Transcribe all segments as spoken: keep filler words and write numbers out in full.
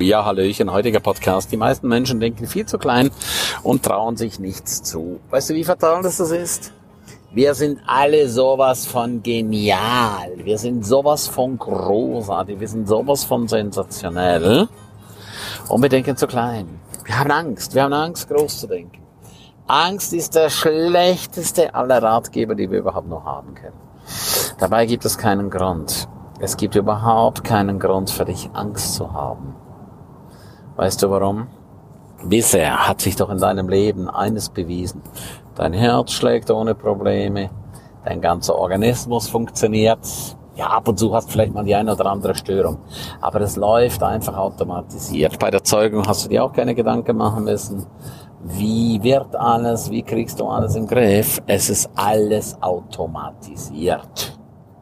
Ja, hallöchen, heutiger Podcast. Die meisten Menschen denken viel zu klein und trauen sich nichts zu. Weißt du, wie fatal das ist? Wir sind alle sowas von genial. Wir sind sowas von großartig. Wir sind sowas von sensationell. Und wir denken zu klein. Wir haben Angst. Wir haben Angst, groß zu denken. Angst ist der schlechteste aller Ratgeber, die wir überhaupt noch haben können. Dabei gibt es keinen Grund. Es gibt überhaupt keinen Grund für dich, Angst zu haben. Weißt du warum? Bisher hat sich doch in deinem Leben eines bewiesen. Dein Herz schlägt ohne Probleme, dein ganzer Organismus funktioniert. Ja, ab und zu hast du vielleicht mal die eine oder andere Störung. Aber es läuft einfach automatisiert. Bei der Zeugung hast du dir auch keine Gedanken machen müssen. Wie wird alles, wie kriegst du alles in den Griff? Es ist alles automatisiert.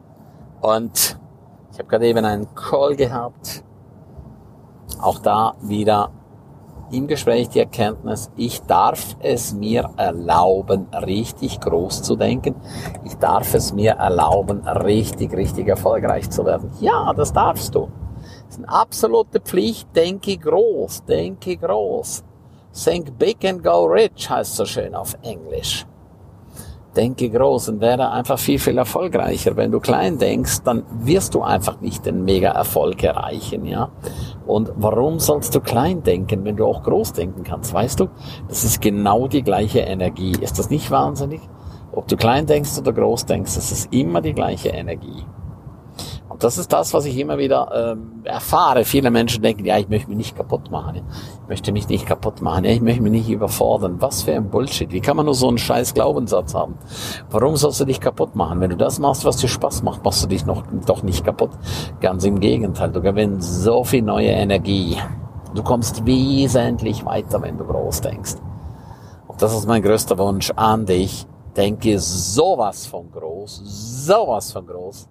Und ich habe gerade eben einen Call gehabt. Auch da wieder im Gespräch die Erkenntnis, ich darf es mir erlauben, richtig groß zu denken. Ich darf es mir erlauben, richtig, richtig erfolgreich zu werden. Ja, das darfst du. Das ist eine absolute Pflicht. Denke groß, denke groß. Think big and go rich heißt so schön auf Englisch. Denke groß und werde einfach viel, viel erfolgreicher. Wenn du klein denkst, dann wirst du einfach nicht den Mega-Erfolg erreichen, ja. Und warum sollst du klein denken, wenn du auch groß denken kannst? Weißt du, das ist genau die gleiche Energie. Ist das nicht wahnsinnig? Ob du klein denkst oder groß denkst, das ist immer die gleiche Energie. Und das ist das, was ich immer wieder ähm, erfahre. Viele Menschen denken, ja, ich möchte mich nicht kaputt machen. Ja. Ich möchte mich nicht kaputt machen. Ja. Ich möchte mich nicht überfordern. Was für ein Bullshit. Wie kann man nur so einen scheiß Glaubenssatz haben? Warum sollst du dich kaputt machen? Wenn du das machst, was dir Spaß macht, machst du dich noch doch nicht kaputt. Ganz im Gegenteil. Du gewinnst so viel neue Energie. Du kommst wesentlich weiter, wenn du groß denkst. Und das ist mein größter Wunsch an dich. Denke sowas von groß. Sowas von groß.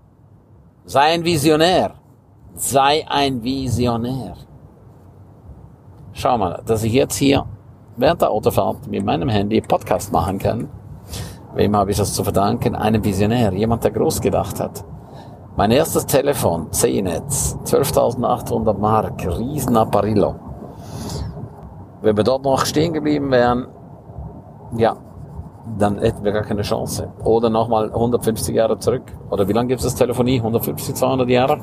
Sei ein Visionär. Sei ein Visionär. Schau mal, dass ich jetzt hier während der Autofahrt mit meinem Handy Podcast machen kann. Wem habe ich das zu verdanken? Einem Visionär. Jemand, der groß gedacht hat. Mein erstes Telefon, C-Netz, zwölftausendachthundert Mark, riesen Apparillo. Wenn wir dort noch stehen geblieben wären, ja, dann hätten wir gar keine Chance. Oder nochmal hundertfünfzig Jahre zurück. Oder wie lange gibt es Telefonie? hundertfünfzig, zweihundert Jahre?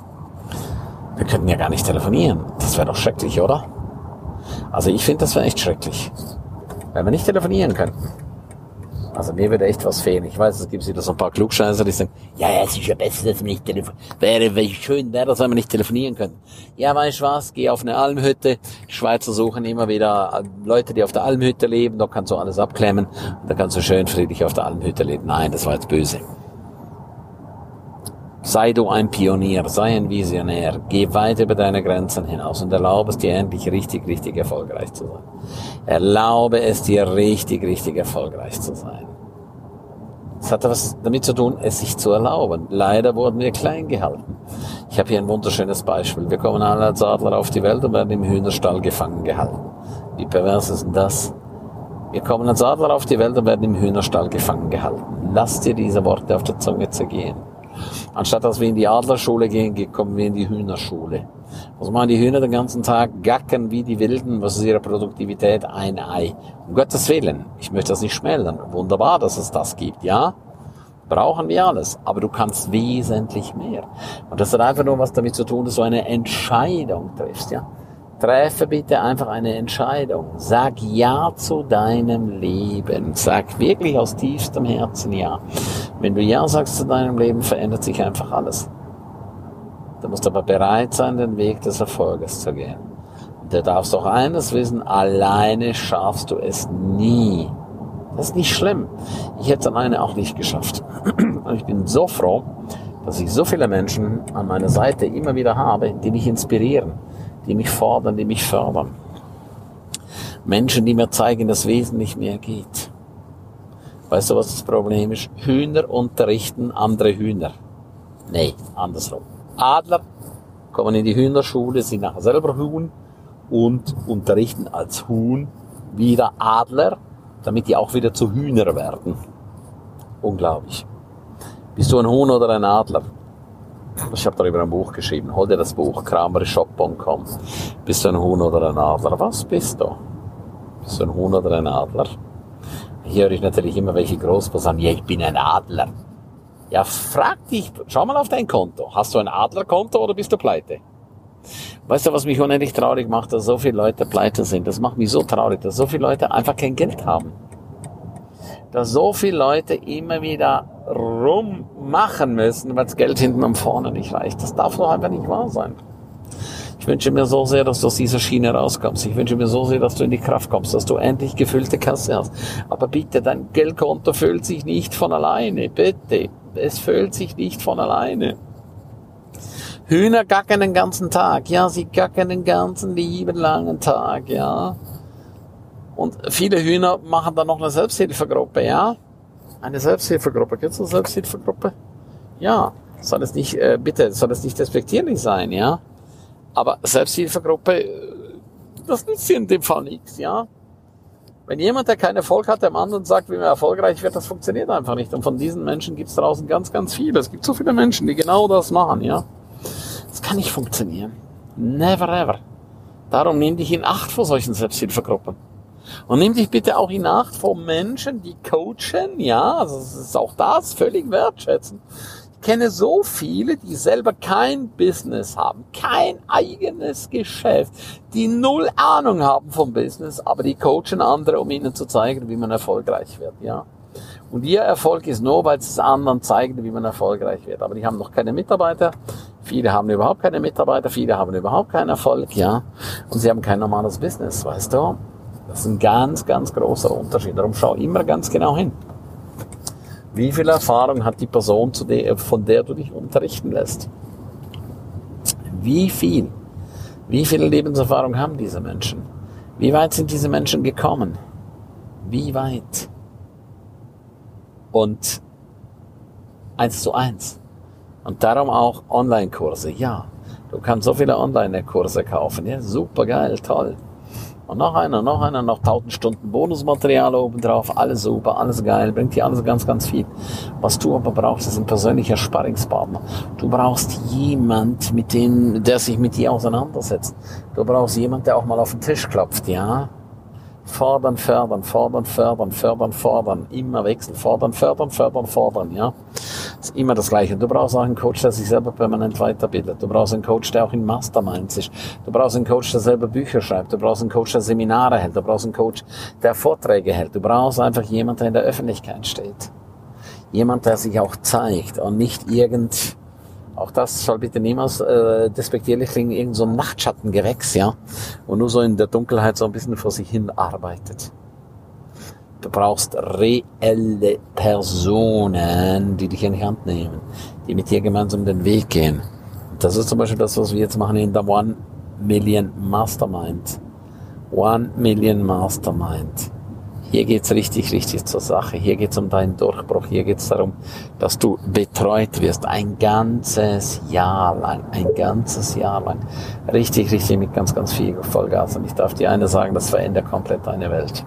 Wir könnten ja gar nicht telefonieren. Das wäre doch schrecklich, oder? Also ich finde, das wäre echt schrecklich. Wenn wir nicht telefonieren könnten. Also mir würde echt was fehlen. Ich weiß, es gibt wieder so ein paar Klugscheißer, die sagen, ja, ja, es ist ja besser, dass wir nicht telefonieren. Wäre, wie schön wäre das, wenn wir nicht telefonieren könnten. Ja, weißt du was? Geh auf eine Almhütte. Die Schweizer suchen immer wieder Leute, die auf der Almhütte leben. Da kannst du alles abklemmen. Und da kannst du schön friedlich auf der Almhütte leben. Nein, das war jetzt böse. Sei du ein Pionier, sei ein Visionär. Geh weit über deine Grenzen hinaus und erlaube es dir endlich richtig, richtig erfolgreich zu sein. Erlaube es dir richtig, richtig erfolgreich zu sein. Es hat was damit zu tun, es sich zu erlauben. Leider wurden wir klein gehalten. Ich habe hier ein wunderschönes Beispiel. Wir kommen alle als Adler auf die Welt und werden im Hühnerstall gefangen gehalten. Wie pervers ist denn das? Wir kommen als Adler auf die Welt und werden im Hühnerstall gefangen gehalten. Lass dir diese Worte auf der Zunge zergehen. Anstatt dass wir in die Adlerschule gehen, kommen wir in die Hühnerschule. Was machen die Hühner den ganzen Tag? Gackern wie die Wilden. Was ist ihre Produktivität? Ein Ei. Um Gottes Willen. Ich möchte das nicht schmälern. Wunderbar, dass es das gibt, ja? Brauchen wir alles. Aber du kannst wesentlich mehr. Und das hat einfach nur was damit zu tun, dass du eine Entscheidung triffst, ja? Treffe bitte einfach eine Entscheidung. Sag Ja zu deinem Leben. Sag wirklich aus tiefstem Herzen Ja. Wenn du Ja sagst zu deinem Leben, verändert sich einfach alles. Du musst aber bereit sein, den Weg des Erfolges zu gehen. Und du darfst auch eines wissen, alleine schaffst du es nie. Das ist nicht schlimm. Ich hätte es alleine auch nicht geschafft. Und ich bin so froh, dass ich so viele Menschen an meiner Seite immer wieder habe, die mich inspirieren, die mich fordern, die mich fördern. Menschen, die mir zeigen, dass wesentlich mehr geht. Weißt du, was das Problem ist? Hühner unterrichten andere Hühner. Nee, andersrum. Adler kommen in die Hühnerschule, sind nachher selber Huhn und unterrichten als Huhn wieder Adler, damit die auch wieder zu Hühner werden. Unglaublich. Bist du ein Huhn oder ein Adler? Ich habe darüber ein Buch geschrieben. Hol dir das Buch, kramershop punkt com. Bist du ein Huhn oder ein Adler? Was bist du? Bist du ein Huhn oder ein Adler? Hier höre ich natürlich immer welche Großbauern sagen, ja, ich bin ein Adler. Ja, frag dich, schau mal auf dein Konto. Hast du ein Adlerkonto oder bist du pleite? Weißt du, was mich unendlich traurig macht, dass so viele Leute pleite sind? Das macht mich so traurig, dass so viele Leute einfach kein Geld haben. Dass so viele Leute immer wieder rummachen müssen, weil das Geld hinten und vorne nicht reicht. Das darf doch einfach nicht wahr sein. Ich wünsche mir so sehr, dass du aus dieser Schiene rauskommst. Ich wünsche mir so sehr, dass du in die Kraft kommst, dass du endlich gefüllte Kasse hast. Aber bitte, dein Geldkonto füllt sich nicht von alleine. Bitte, es füllt sich nicht von alleine. Hühner gackern den ganzen Tag. Ja, sie gackern den ganzen lieben langen Tag, ja. Und viele Hühner machen dann noch eine Selbsthilfegruppe, ja. Eine Selbsthilfegruppe. Kennst du eine Selbsthilfegruppe? Ja. Soll es nicht, äh, bitte, soll es nicht despektierlich sein, ja. Aber Selbsthilfegruppe, das nützt dir in dem Fall nichts, ja. Wenn jemand, der keinen Erfolg hat, dem anderen sagt, wie man erfolgreich wird, das funktioniert einfach nicht. Und von diesen Menschen gibt es draußen ganz, ganz viele. Es gibt so viele Menschen, die genau das machen, ja. Das kann nicht funktionieren. Never ever. Darum nimm dich in Acht vor solchen Selbsthilfegruppen. Und nimm dich bitte auch in Acht vor Menschen, die coachen, ja, also es ist auch das völlig wertschätzen. Ich kenne so viele, die selber kein Business haben, kein eigenes Geschäft, die null Ahnung haben vom Business, aber die coachen andere, um ihnen zu zeigen, wie man erfolgreich wird, ja. Und ihr Erfolg ist nur, weil es anderen zeigen, wie man erfolgreich wird. Aber die haben noch keine Mitarbeiter. Viele haben überhaupt keine Mitarbeiter. Viele haben überhaupt keinen Erfolg, ja. Und sie haben kein normales Business, weißt du. Das ist ein ganz, ganz großer Unterschied. Darum schau immer ganz genau hin. Wie viel Erfahrung hat die Person, zu der, von der du dich unterrichten lässt? Wie viel? Wie viel Lebenserfahrung haben diese Menschen? Wie weit sind diese Menschen gekommen? Wie weit? Und eins zu eins. Und darum auch Online-Kurse. Ja, du kannst so viele Online-Kurse kaufen. Ja, super geil, toll. Und noch einer, noch einer, noch tausend Stunden Bonusmaterial oben drauf. Alles super, alles geil, bringt dir alles ganz, ganz viel. Was du aber brauchst, ist ein persönlicher Sparringspartner. Du brauchst jemand, mit dem, der sich mit dir auseinandersetzt. Du brauchst jemand, der auch mal auf den Tisch klopft, ja. Fordern, fördern, fordern, fördern, fördern, fordern, immer wechseln, fordern, fördern, fördern, fordern, ja. Das ist immer das Gleiche. Du brauchst auch einen Coach, der sich selber permanent weiterbildet. Du brauchst einen Coach, der auch in Masterminds ist. Du brauchst einen Coach, der selber Bücher schreibt. Du brauchst einen Coach, der Seminare hält. Du brauchst einen Coach, der Vorträge hält. Du brauchst einfach jemanden, der in der Öffentlichkeit steht. Jemand, der sich auch zeigt und nicht irgend, auch das soll bitte niemals äh, despektierlich klingen, irgend so ein Nachtschattengewächs, ja, und nur so in der Dunkelheit so ein bisschen vor sich hin arbeitet. Du brauchst reelle Personen, die dich in die Hand nehmen, die mit dir gemeinsam den Weg gehen. Und das ist zum Beispiel das, was wir jetzt machen in der One Million Mastermind. One Million Mastermind. Hier geht's richtig, richtig zur Sache. Hier geht's um deinen Durchbruch. Hier geht's darum, dass du betreut wirst. Ein ganzes Jahr lang. Ein ganzes Jahr lang. Richtig, richtig mit ganz, ganz viel Vollgas. Und ich darf dir eine sagen, das verändert komplett deine Welt.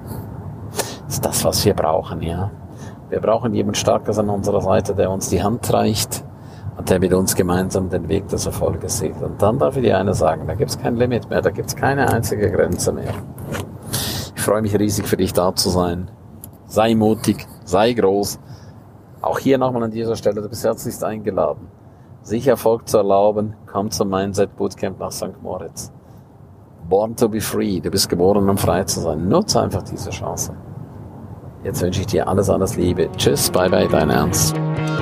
Das ist das, was wir brauchen, ja. Wir brauchen jemanden Starkes an unserer Seite, der uns die Hand reicht und der mit uns gemeinsam den Weg des Erfolges sieht. Und dann darf ich dir eine sagen, da gibt's kein Limit mehr. Da gibt's keine einzige Grenze mehr. Ich freue mich riesig, für dich da zu sein. Sei mutig, sei groß. Auch hier nochmal an dieser Stelle, du bist herzlichst eingeladen. Sich Erfolg zu erlauben, komm zum Mindset Bootcamp nach Sankt Moritz. Born to be free, du bist geboren, um frei zu sein. Nutze einfach diese Chance. Jetzt wünsche ich dir alles, alles Liebe. Tschüss, bye bye, dein Ernst.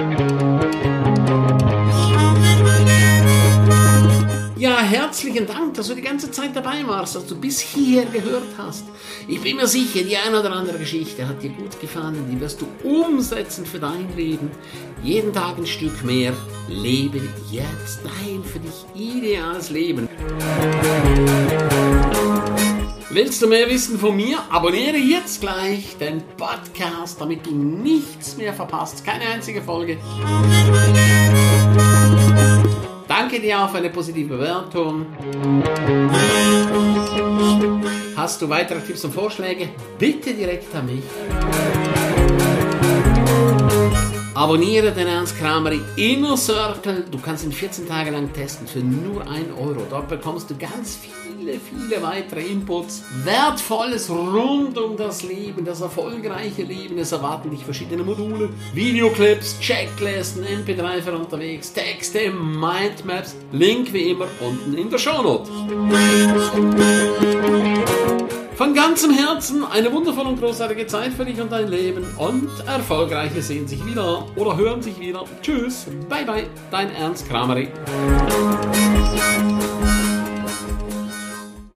Ja, herzlichen Dank, dass du die ganze Zeit dabei warst, dass du bis hierher gehört hast. Ich bin mir sicher, die eine oder andere Geschichte hat dir gut gefallen, die wirst du umsetzen für dein Leben. Jeden Tag ein Stück mehr. Lebe jetzt dein für dich ideales Leben. Willst du mehr wissen von mir? Abonniere jetzt gleich den Podcast, damit du nichts mehr verpasst. Keine einzige Folge. Danke dir auch für eine positive Bewertung. Hast du weitere Tipps und Vorschläge? Bitte direkt an mich. Abonniere den Ernst Kramery Inner Circle. Du kannst ihn vierzehn Tage lang testen für nur ein Euro. Dort bekommst du ganz viele, viele weitere Inputs. Wertvolles rund um das Leben, das erfolgreiche Leben. Es erwarten dich verschiedene Module, Videoclips, Checklisten, M P drei für unterwegs, Texte, Mindmaps. Link wie immer unten in der Shownote. Von ganzem Herzen eine wundervolle und großartige Zeit für dich und dein Leben und Erfolgreiche sehen sich wieder oder hören sich wieder. Tschüss, bye bye, dein Ernst Kramery.